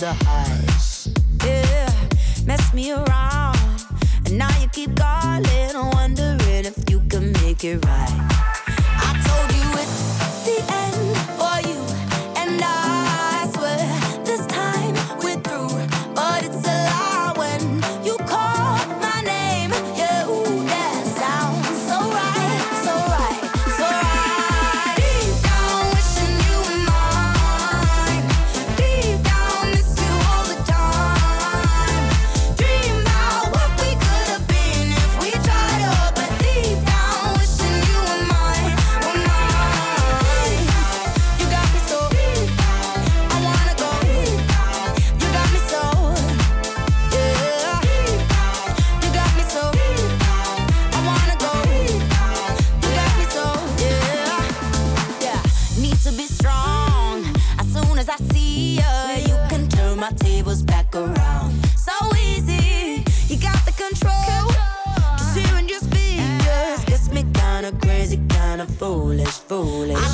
a hush. Yeah, mess me around, and now you keep calling, wondering if you can make it right. I told you it's the end for you, and I swear this time we're through. But it's a lie when you call my name. Yeah, ooh, that sounds so right, so right, so right. Deep down wishing you were mine. Deep down miss you all the time. Dream about what we could have been if we tried up. But deep down wishing you were mine, were mine. You got me so I wanna go. You got me so, yeah. You got me so I wanna go. You got me so, yeah. Yeah, need to be strong. As soon as I see ya, you can turn my tables back around. So easy, you got the control. Just hearing your speakers gets me kinda crazy, kinda foolish, foolish.